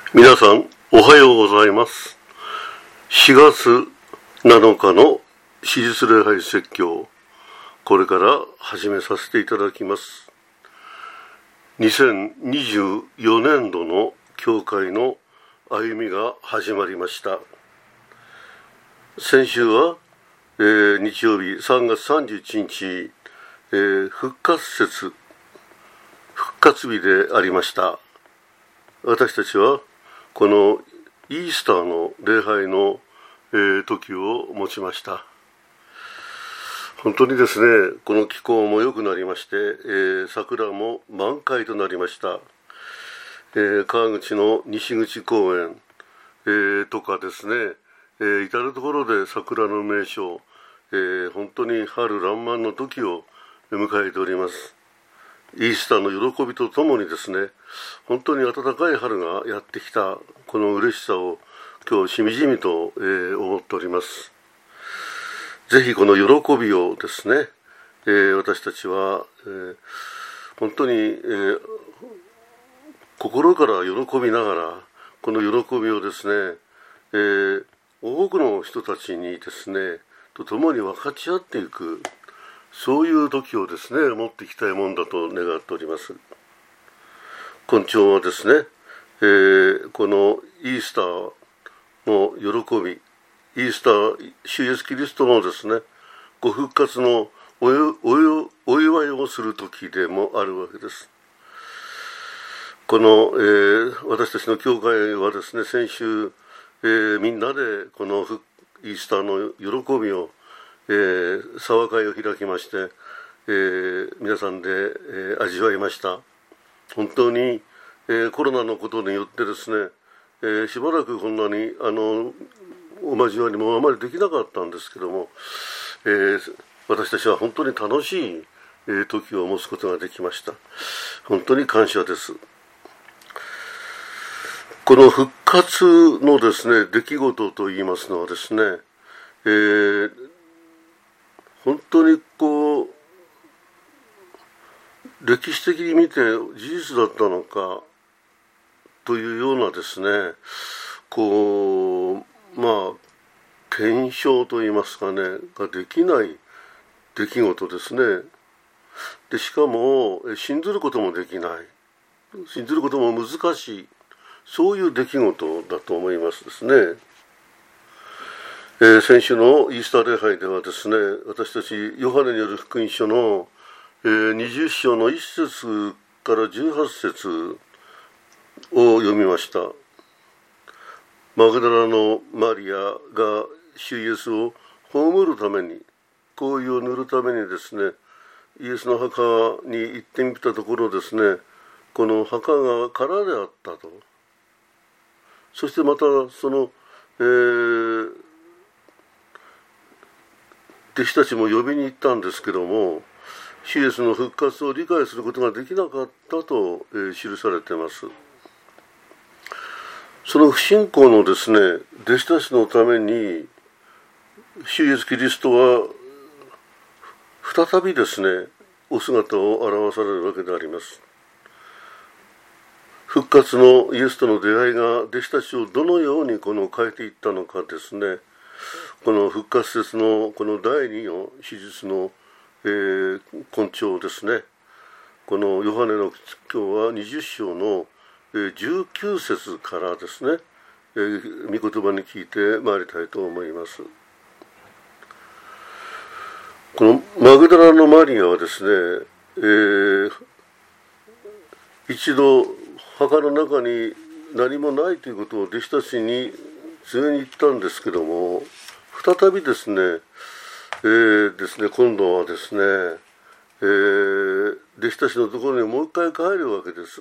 皆さんおはようございます。4月7日の史実礼拝説教、これから始めさせていただきます。2024年度の教会の歩みが始まりました。先週は、日曜日3月31日、復活日でありました。私たちはこのイースターの礼拝の、時を持ちました。本当にですね、この気候も良くなりまして、桜も満開となりました。川口の西口公園、とかですね、至るところで桜の名所、本当に春爛漫の時を迎えております。イースターの喜びとともにですね、本当に暖かい春がやってきたこの嬉しさを今日しみじみと、思っております。ぜひこの喜びをですね、私たちは、本当に、心から喜びながらこの喜びをですね、多くの人たちにですねと共に分かち合っていく、そういう時をですね持っていきたいもんだと願っております。今朝はですね、このイースターの喜び、イースター主イエスキリストのですねご復活のお祝いをする時でもあるわけです。この、私たちの教会はですね先週、みんなでこのイースターの喜びを沢会を開きまして、皆さんで、味わいました。本当に、コロナのことによってですね、しばらくこんなにお交わりもあまりできなかったんですけども、私たちは本当に楽しい、時を持つことができました。本当に感謝です。この復活のですね出来事といいますのはですね、本当にこう歴史的に見て事実だったのかというようなですね、こう検証といいますかねができない出来事ですね。でしかも信ずることもできない、信ずることも難しい、そういう出来事だと思いますですね。先週のイースター礼拝ではですね、私たちヨハネによる福音書の、20章の1節から18節を読みました。マグダラのマリアが主イエスを葬るために、香油を塗るためにですね、イエスの墓に行ってみたところですね、この墓が空であったと。そしてまたその、弟子たちも呼びに行ったんですけども、主イエスの復活を理解することができなかったと、記されています。その不信仰のですね弟子たちのために主イエスキリストは再びですねお姿を現されるわけであります。復活のイエスとの出会いが弟子たちをどのように変えていったのかですね、この復活説のこの第2の史実の、根拠ですね、このヨハネの今日は20章の19節からですね、御言葉に聞いてまいりたいと思います。このマグダラのマリアはですね、一度墓の中に何もないということを弟子たちに告げに言ったんですけども、再びですね、今度はですね、弟子たちのところにもう一回帰るわけです。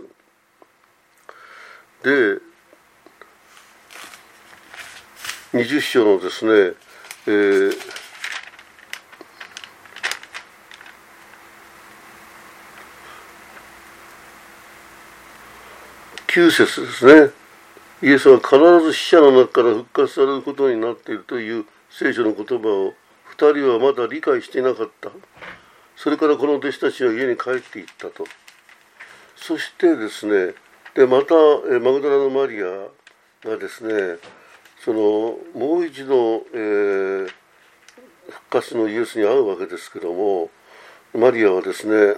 で、20章のですね、9節ですね。イエスは必ず死者の中から復活されることになっているという聖書の言葉を2人はまだ理解していなかった。それからこの弟子たちは家に帰っていったと。そしてですね、 でまたマグダラのマリアがですね、もう一度、復活のイエスに会うわけですけども、マリアはですね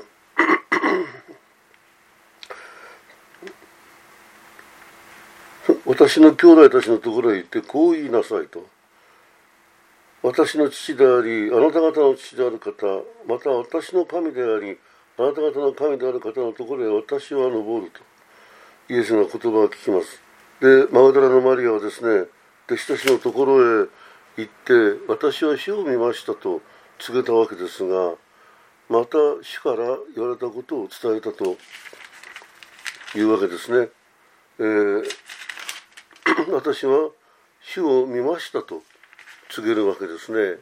私の兄弟たちのところへ行ってこう言いなさいと。私の父でありあなた方の父である方、また私の神でありあなた方の神である方のところへ私は登るとイエスの言葉を聞きます。でマグダラのマリアはですね、弟子たちのところへ行って私は主を見ましたと告げたわけですが、また主から言われたことを伝えたというわけですね。私は主を見ましたと告げるわけですね。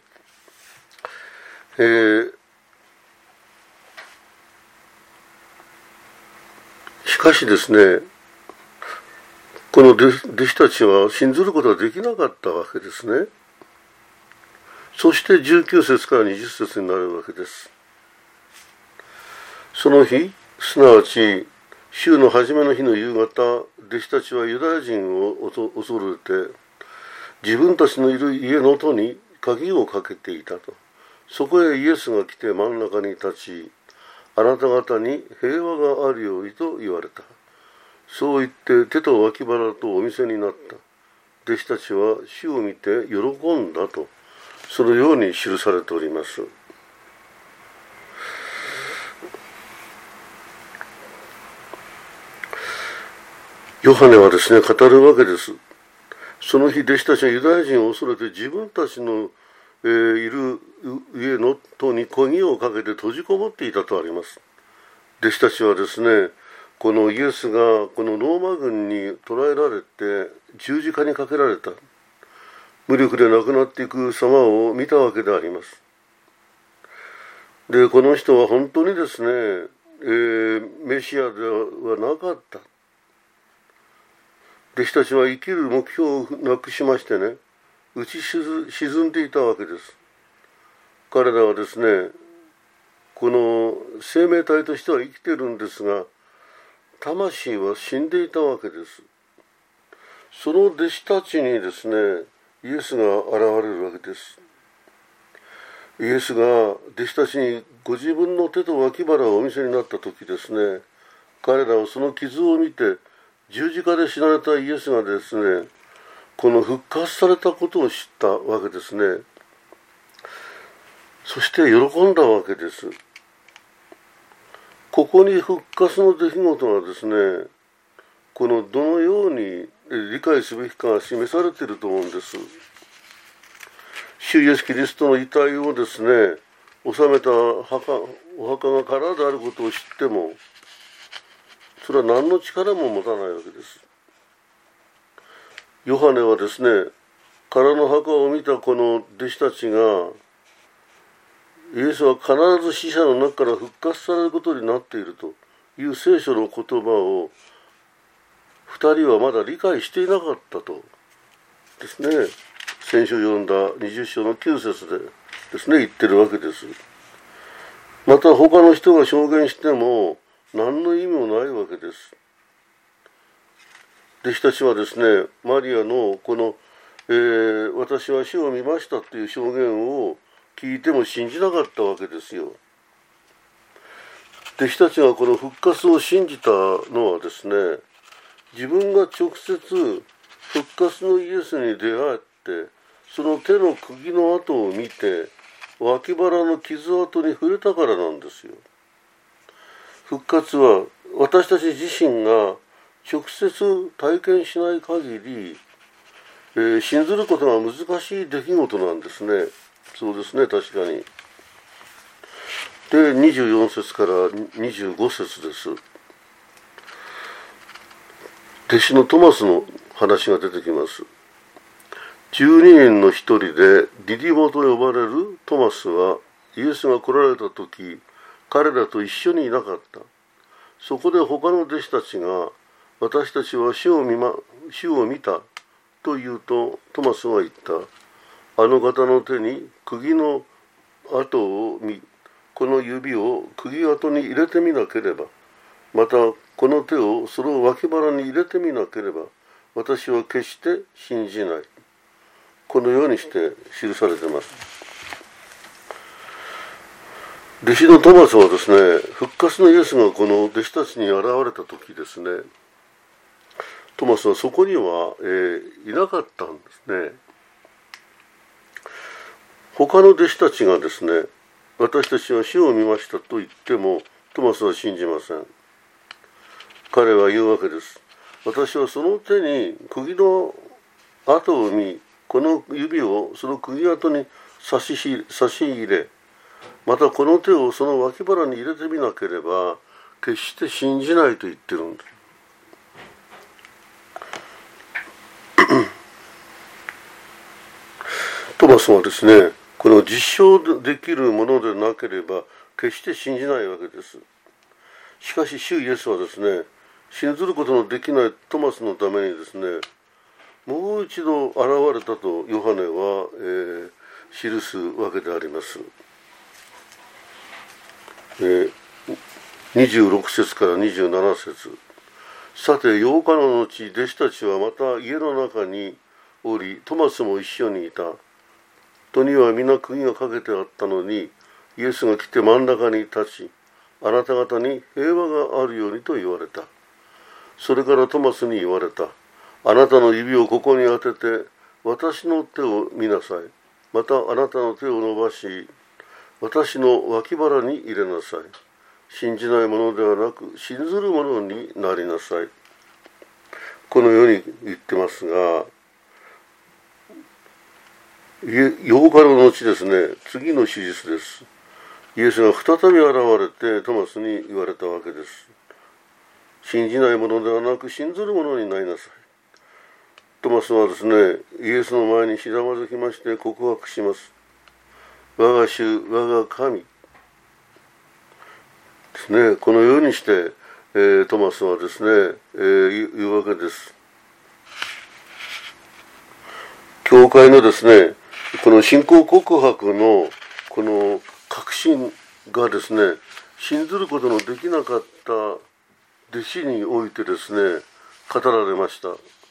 しかしですね、この弟子たちは信ずることができなかったわけですね。そして19節から20節になるわけです。その日、すなわち週の初めの日の夕方、弟子たちはユダヤ人を恐れて自分たちのいる家の戸に鍵をかけていたと。そこへイエスが来て真ん中に立ち、あなた方に平和があるようにと言われた。そう言って手と脇腹とお見せになった。弟子たちは主を見て喜んだと、そのように記されております。ヨハネはですね、語るわけです。その日弟子たちはユダヤ人を恐れて自分たちの、いる家の戸に鍵をかけて閉じこもっていたとあります。弟子たちはですね、このイエスがこのローマ軍に捕らえられて十字架にかけられた、無力で亡くなっていく様を見たわけであります。で、この人は本当にですね、メシアではなかった。弟子たちは生きる目標をなくしましてね、打ち沈んでいたわけです。彼らはですね、この生命体としては生きているんですが、魂は死んでいたわけです。その弟子たちにですね、イエスが現れるわけです。イエスが弟子たちにご自分の手と脇腹をお見せになった時ですね、彼らはその傷を見て、十字架で死なれたイエスがですね、この復活されたことを知ったわけですね。そして喜んだわけです。ここに復活の出来事がですね、このどのように理解すべきかが示されていると思うんです。主イエスキリストの遺体をですね、納めたお墓が空であることを知っても、それは何の力も持たないわけです。ヨハネはですね、空の墓を見たこの弟子たちが、イエスは必ず死者の中から復活されることになっているという聖書の言葉を二人はまだ理解していなかったとですね、先週読んだ20章の9節でですね、言ってるわけです。また他の人が証言しても何の意味もないわけです。弟子たちはですね、マリアのこの、私は主を見ましたという証言を聞いても信じなかったわけですよ。弟子たちがこの復活を信じたのはですね、自分が直接復活のイエスに出会って、その手の釘の跡を見て、脇腹の傷跡に触れたからなんですよ。復活は私たち自身が直接体験しない限り、信ずることが難しい出来事なんですね。そうですね、確かに。で、24節から25節です。弟子のトマスの話が出てきます。12人の一人でディディモと呼ばれるトマスは、イエスが来られた時、彼らと一緒にいなかった。そこで他の弟子たちが、私たちは主を見たと言うと、トマスは言った。あの方の手に釘の跡を見、この指を釘跡に入れてみなければ、 またこの手をその脇腹に入れてみなければ私は決して信じない。このようにして記されています。弟子のトマスはですね、復活のイエスがこの弟子たちに現れた時ですね、トマスはそこには、いなかったんですね。他の弟子たちがですね、私たちは死を見ましたと言ってもトマスは信じません。彼は言うわけです。私はその手に釘の跡を見、この指をその釘跡に差し入れ、またこの手をその脇腹に入れてみなければ決して信じないと言ってるんです。トマスはですね、この実証できるものでなければ決して信じないわけです。しかし主イエスはですね、信ずることのできないトマスのためにですね、もう一度現れたとヨハネは、記すわけであります。26節から27節。さて8日の後、弟子たちはまた家の中におり、トマスも一緒にいた。戸には皆釘がかけてあったのに、イエスが来て真ん中に立ち、あなた方に平和があるようにと言われた。それからトマスに言われた。あなたの指をここに当てて、私の手を見なさい。またあなたの手を伸ばし、私の脇腹に入れなさい。信じないものではなく、信ずるものになりなさい。このように言ってますが、8日の後ですね、次の手術です。イエスが再び現れてトマスに言われたわけです。信じないものではなく信ずるものになりなさい。トマスはですね、イエスの前にひざまずきまして告白します。我が主、我が神ですね。このようにして、トマスはですね、言うわけです。教会のですね、この信仰告白のこの確信がですね、信ずることのできなかった弟子においてですね、語られました。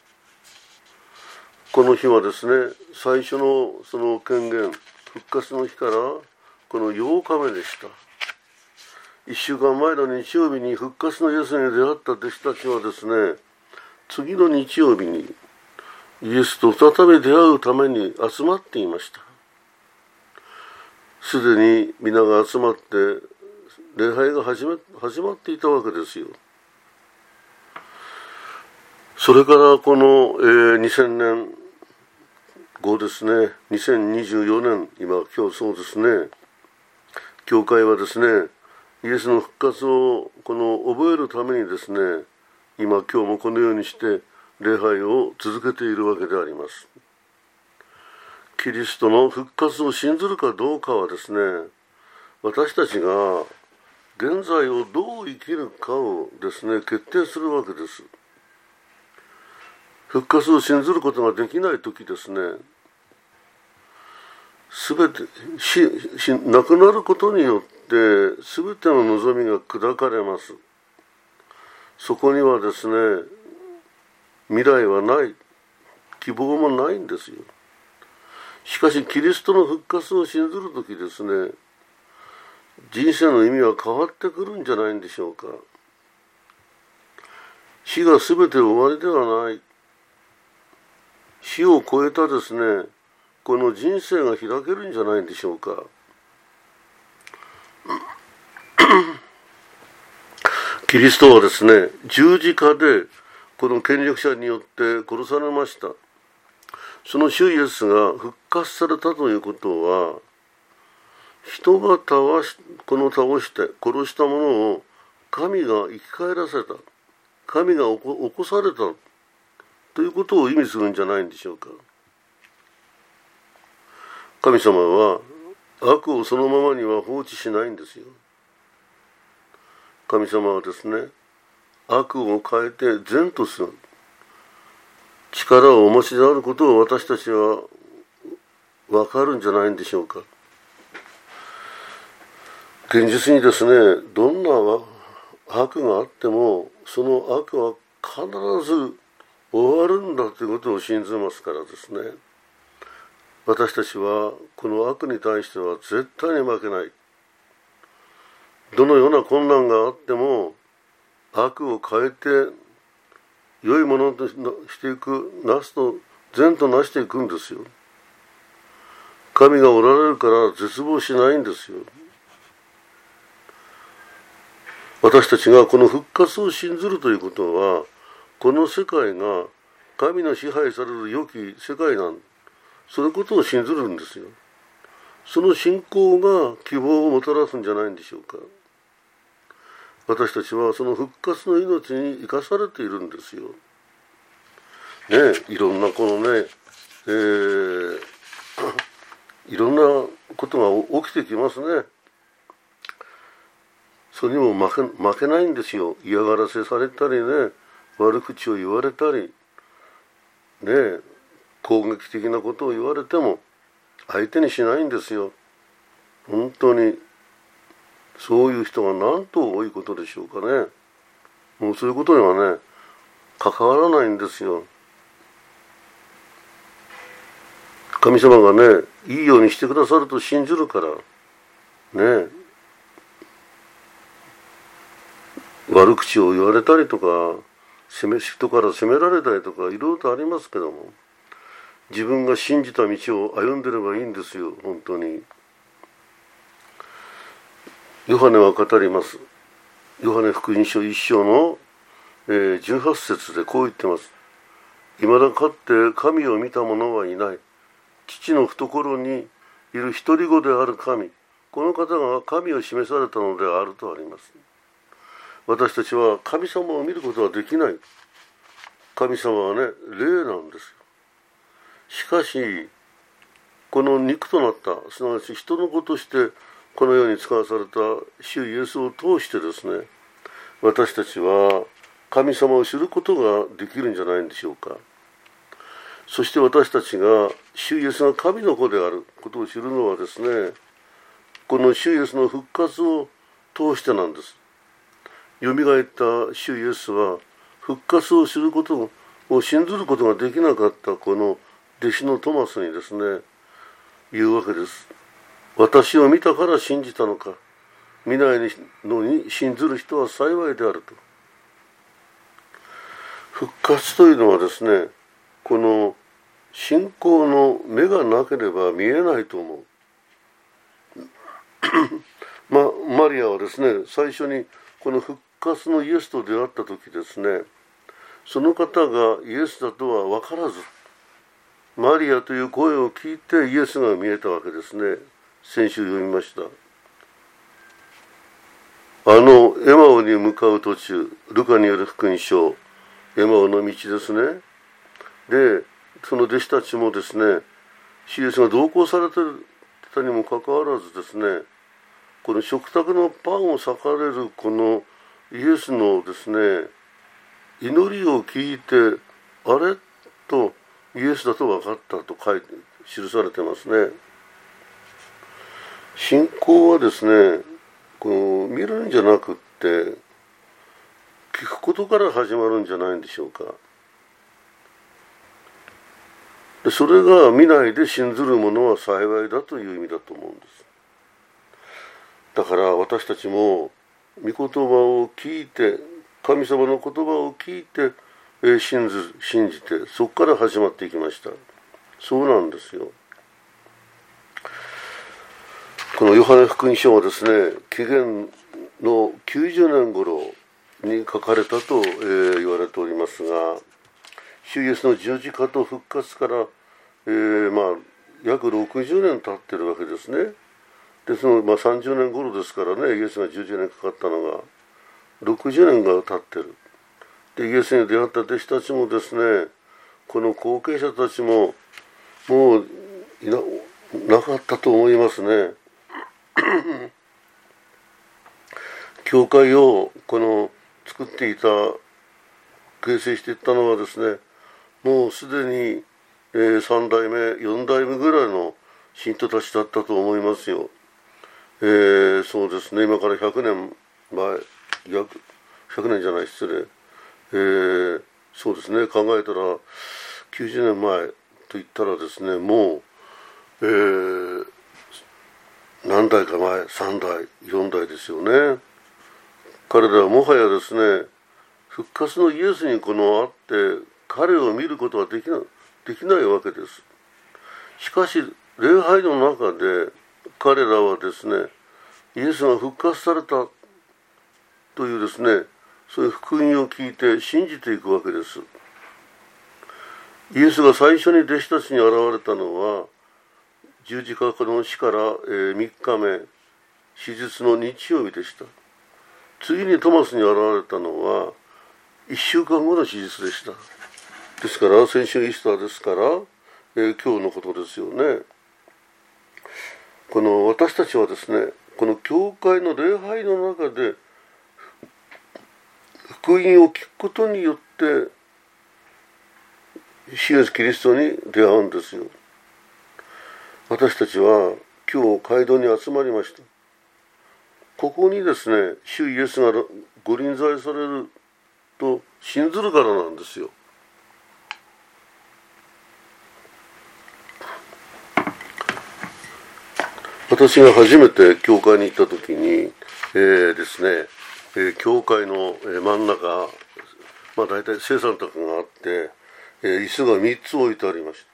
この日はですね、最初のその権限、復活の日からこの8日目でした。1週間前の日曜日に復活のイエスに出会った弟子たちはですね、次の日曜日にイエスと再び出会うために集まっていました。すでに皆が集まって礼拝が始まっていたわけですよ。それからこの、2000年後ですね、2024年、今日そうですね、教会はですね、イエスの復活を覚えるためにですね、今日もこのようにして礼拝を続けているわけであります。キリストの復活を信ずるかどうかはですね、私たちが現在をどう生きるかをですね、決定するわけです。復活を信ずることができないときですね、すべて亡くなることによってすべての望みが砕かれます。そこにはですね、未来はない、希望もないんですよ。しかしキリストの復活を信ずるときですね、人生の意味は変わってくるんじゃないんでしょうか。死がすべて終わりではない、死を超えたですね、この人生が開けるんじゃないんでしょうか。キリストはですね、十字架でこの権力者によって殺されました。その主イエスが復活されたということは、人が倒して殺したものを神が生き返らせた、神が起こされたということを意味するんじゃないんでしょうか。神様は悪をそのままには放置しないんですよ。神様はですね、悪を変えて善とする力をお持ちであることを私たちは分かるんじゃないんでしょうか。現実にですね、どんな悪があってもその悪は必ず終わるんだということを信じますからですね、私たちはこの悪に対しては絶対に負けない。どのような困難があっても悪を変えて良いものとしていく、善となしていくんですよ。神がおられるから絶望しないんですよ。私たちがこの復活を信ずるということは、この世界が神の支配される良き世界なん、そのことを信ずるんですよ。その信仰が希望をもたらすんじゃないんでしょうか。私たちはその復活の命に生かされているんですよ。いろんなこのね、いろんなことが起きてきますね。それにも負けないんですよ。嫌がらせされたりね、悪口を言われたりね、攻撃的なことを言われても相手にしないんですよ。本当にそういう人がなんと多いことでしょうかね。もうそういうことにはね関わらないんですよ。神様がねいいようにしてくださると信じるからね、悪口を言われたりとか人から責められたりとかいろいろとありますけども、自分が信じた道を歩んでればいいんですよ。本当にヨハネは語ります。ヨハネ福音書1章の18節でこう言ってます。未だかって神を見た者はいない。父の懐にいる独り子である神、この方が神を示されたのであるとあります。私たちは神様を見ることはできない。神様はね霊なんですよ。しかしこの肉となった、すなわち人の子としてこの世に使わされた主イエスを通してですね、私たちは神様を知ることができるんじゃないんでしょうか。そして私たちが主イエスが神の子であることを知るのはですね、この主イエスの復活を通してなんです。よみがえった主イエスは復活を知ることを信ずることができなかったこの弟子のトマスにですね言うわけです。私を見たから信じたのか、見ないのに信ずる人は幸いであると。復活というのはですね、この信仰の目がなければ見えないと思う。マリアはですね、最初にこの復活のイエスと出会った時ですね、その方がイエスだとは分からず、マリアという声を聞いてイエスが見えたわけですね。先週読みました。エマオに向かう途中、ルカによる福音書、エマオの道ですね。で、その弟子たちもですね、主イエスが同行されてたにもかかわらずですね、この食卓のパンを裂かれるこのイエスのですね、祈りを聞いて、あれとイエスだと分かったと記されてますね。信仰はですね、見るんじゃなくって聞くことから始まるんじゃないんでしょうか。でそれが見ないで信ずる者は幸いだという意味だと思うんです。だから私たちも御言葉を聞いて、神様の言葉を聞いて、信じて、そこから始まっていきました。そうなんですよ。このヨハネ福音書はですね、紀元の90年頃に書かれたと、言われておりますが、主イエスの十字架と復活から、約60年経ってるわけですね。でその、30年頃ですからね、イエスが10年かかったのが60年が経ってる。でイエスに出会った弟子たちもですね、この後継者たちももうなかったと思いますね。教会を作っていた、形成していったのはですね、もうすでに、3代目4代目ぐらいの信徒たちだったと思いますよ。そうですね、今から100年前、 100年じゃない、失礼、そうですね、考えたら90年前といったらですね、もう、何代か前、3代4代ですよね。彼らはもはやですね、復活のイエスに会って彼を見ることはできないわけです。しかし礼拝の中で彼らはですね、イエスが復活されたというですね、そういう福音を聞いて信じていくわけです。イエスが最初に弟子たちに現れたのは十字架の死から3日目、手術の日曜日でした。次にトマスに現れたのは1週間後の手術でした。ですから先週イースターですから、今日のことですよね。私たちはですね、この教会の礼拝の中で福音を聞くことによって主イエスキリストに出会うんですよ。私たちは今日街道に集まりました。ここにですね、主イエスがご臨在されると信ずるからなんですよ。私が初めて教会に行った時に、ですね、教会の真ん中、大体聖餐卓があって、椅子が3つ置いてありました。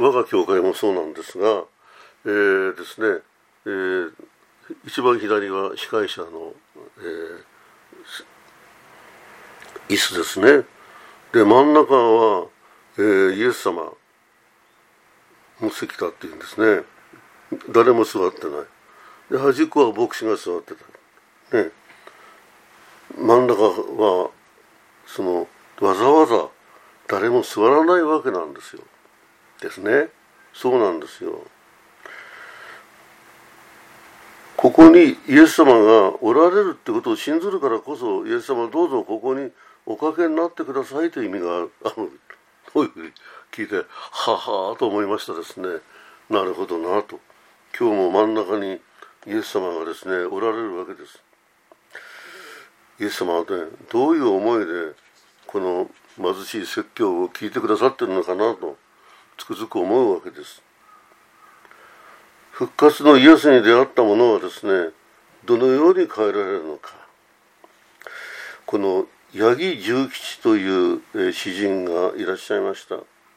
我が教会もそうなんですが、ですね、一番左は司会者の、椅子ですね。で、真ん中は、イエス様の席だっていうんですね。誰も座ってない。で、端っこは牧師が座ってた。ね。真ん中はわざわざ誰も座らないわけなんですよ。ですね。そうなんですよ。ここにイエス様がおられるってことを信ずるからこそ、イエス様どうぞここにおかけになってくださいという意味がある。そういうふうに聞いて、ははーと思いましたですね。なるほどなと。今日も真ん中にイエス様がですね、おられるわけです。イエス様はね、どういう思いでこの貧しい説教を聞いてくださっているのかなとつくづく思うわけです。復活のイエスに出会った者はですね、どのように変えられるのか。この八木重吉という詩人がいらっしゃいました。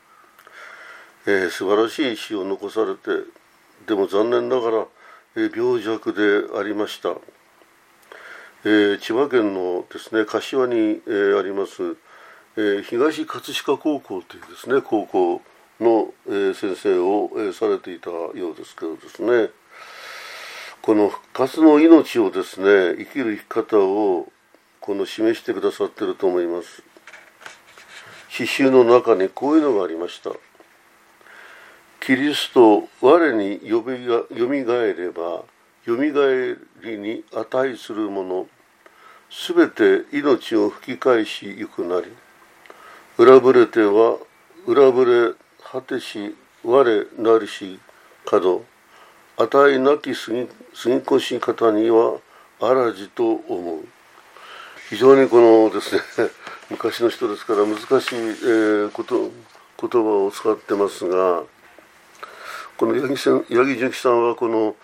素晴らしい詩を残されて、でも残念ながら病弱でありました。千葉県のですね、柏にあります東葛飾高校というですね、高校の先生をされていたようですけどですね、この復活の命をですね、生きる生き方を示してくださっていると思います。詩集の中にこういうのがありました。キリスト我によみがえればよみがえりに値するものすべて命を吹き返しゆくなり、裏ぶれては裏ぶれ果てし我なりし角値なき過ぎ越し方にはあらじと思う。非常にですね、昔の人ですから難しい、言葉を使ってますが、この八木純喜さんは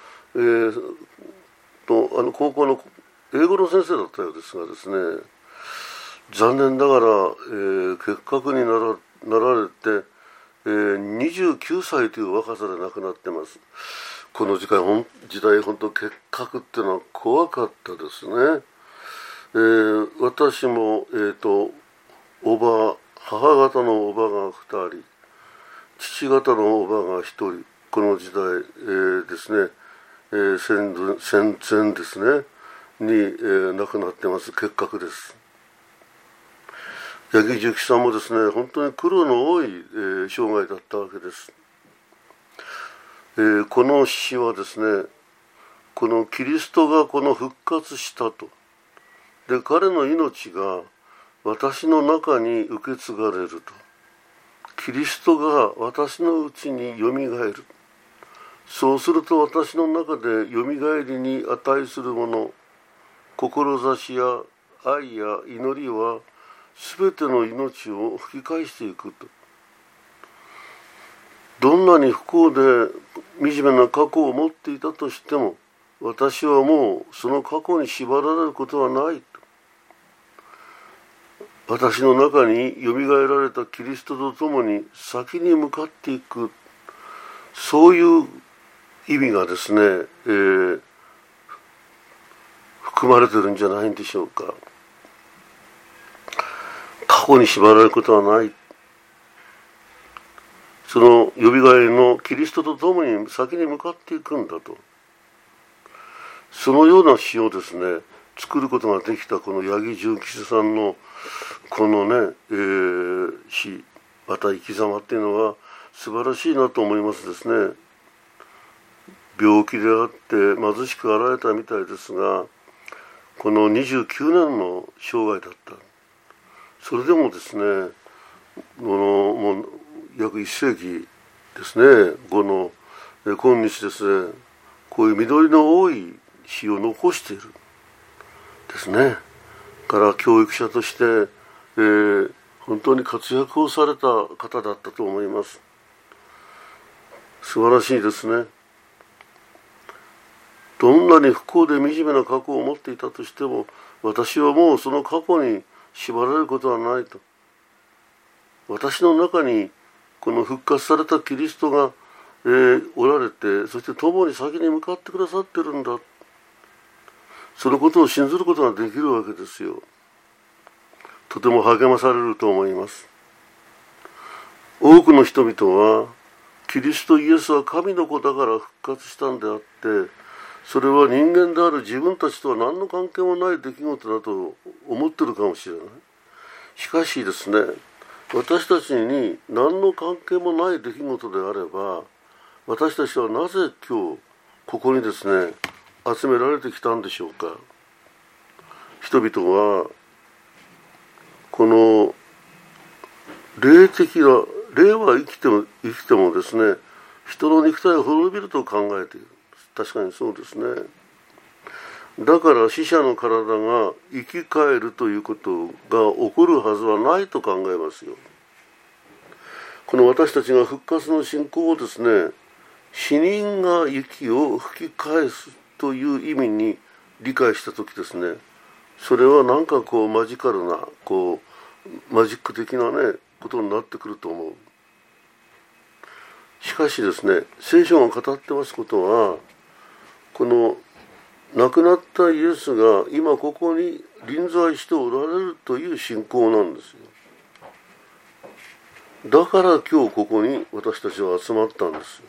高校の英語の先生だったようですがですね、残念ながら、結核になられて、29歳という若さで亡くなってます。この時代本当結核っていうのは怖かったですね。私も母方のおばが2人、父方のおばが1人、この時代、ですね、戦前ですねに、亡くなってます。結核です。八木重吉さんもですね、本当に苦労の多い、生涯だったわけです。この詩はですね、このキリストが復活したと。で、彼の命が私の中に受け継がれると。キリストが私のうちによみがえる。そうすると私の中でよみがえりに値するもの、志や愛や祈りはすべての命を吹き返していくと。どんなに不幸で惨めな過去を持っていたとしても、私はもうその過去に縛られることはないと。私の中によみがえられたキリストと共に先に向かっていく、そういう意味がですね、含まれてるんじゃないんでしょうか。過去に縛られることはない。そのよみがえりのキリストと共に先に向かっていくんだと。そのような詩をですね、作ることができたこの八木重吉さんのこのね、詩、また生き様っていうのは素晴らしいなと思いますですね。病気であって貧しくあられたみたいですが、この29年の生涯だった。それでもですね、もう約1世紀ですね後の今日ですね、こういう実りの多い詩を残しているですね。から教育者として、本当に活躍をされた方だったと思います。素晴らしいですね。どんなに不幸で惨めな過去を持っていたとしても、私はもうその過去に縛られることはないと。私の中にこの復活されたキリストが、おられて、そして共に先に向かってくださってるんだ。そのことを信ずることができるわけですよ。とても励まされると思います。多くの人々はキリストイエスは神の子だから復活したんであって、それは人間である自分たちとは何の関係もない出来事だと思ってるかもしれない。しかしですね、私たちに何の関係もない出来事であれば、私たちはなぜ今日ここにですね集められてきたんでしょうか。人々はこの霊は生きてもですね、人の肉体を滅びると考えている。確かにそうですね。だから死者の体が生き返るということが起こるはずはないと考えますよ。この私たちが復活の信仰をですね、死人が息を吹き返すという意味に理解したときですね、それはなんかこうマジカルなマジック的なねことになってくると思う。しかしですね、聖書が語ってますことは、この亡くなったイエスが今ここに臨在しておられるという信仰なんですよ。だから今日ここに私たちは集まったんですよ。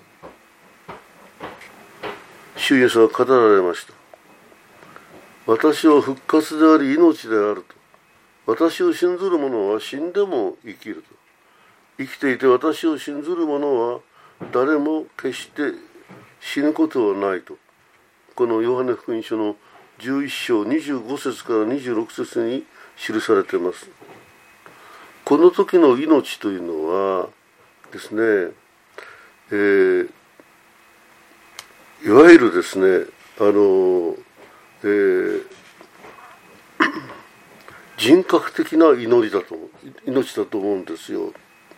主イエスは語られました。私は復活であり命であると。私を信ずる者は死んでも生きると。生きていて私を信ずる者は誰も決して死ぬことはないと。このヨハネ福音書の11章25節から26節に記されています。この時の命というのはですね、いわゆるですね、人格的な命だと思うんですよ。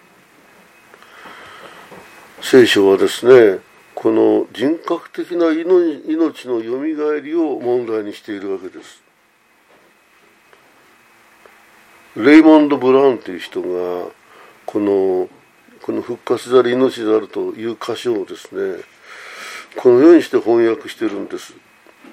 聖書はですね、この人格的な命のよみがえりを問題にしているわけです。レイモンド・ブラウンという人がこの復活であり命であるという箇所をですね、このようにして翻訳しているんです。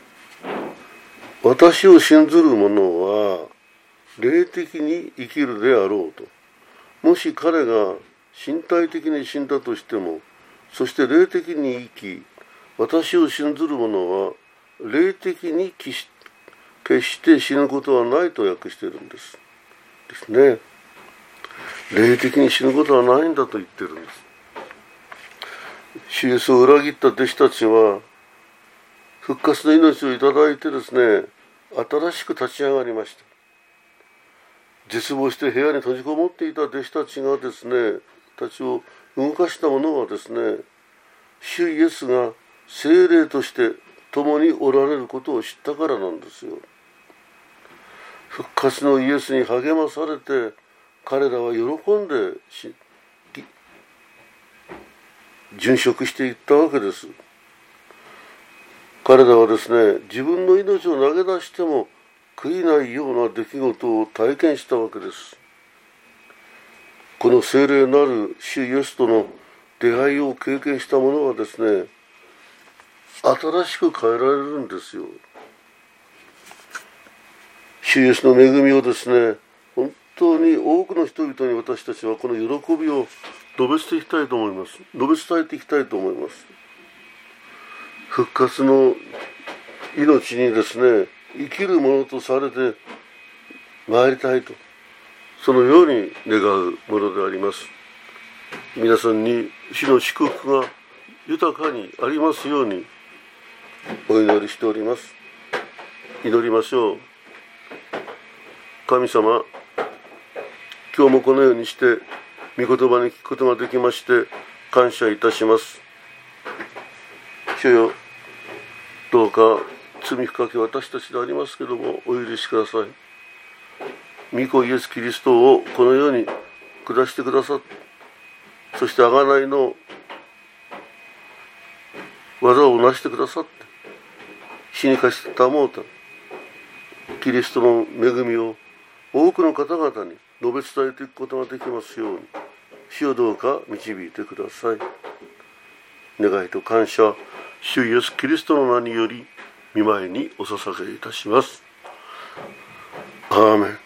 私を信ずる者は霊的に生きるであろうと。もし彼が身体的に死んだとしても、そして霊的に生き、私を信ずる者は霊的に決して死ぬことはないと訳しているんですね。霊的に死ぬことはないんだと言ってるんです。主イエスを裏切った弟子たちは復活の命をいただいてですね、新しく立ち上がりました。絶望して部屋に閉じこもっていた弟子たちがですね、たちを動かしたものはですね、主イエスが聖霊として共におられることを知ったからなんですよ。 復活のイエスに励まされて、彼らは喜んで殉職していったわけです。彼らはですね、自分の命を投げ出しても悔いないような出来事を体験したわけです。この聖霊なる主イエスとの出会いを経験した者はですね、新しく変えられるんですよ。主イエスの恵みをですね、本当に多くの人々に私たちはこの喜びを述べていきたいと思います。述べ伝えていきたいと思います。復活の命にですね、生きるものとされて参りたいと、そのように願うものであります。皆さんに主の祝福が豊かにありますようにお祈りしております。祈りましょう。神様、今日もこのようにして御言葉に聞くことができまして感謝いたします。主よ、どうか罪深き私たちでありますけどもお許しください。御子イエス・キリストをこのように下してくださって、そして贖いの技を成してくださって、死にかしたもうたキリストの恵みを多くの方々に述べ伝えていくことができますように、主をどうか導いてください。願いと感謝、主イエス・キリストの名により御前にお捧げいたします。アーメン。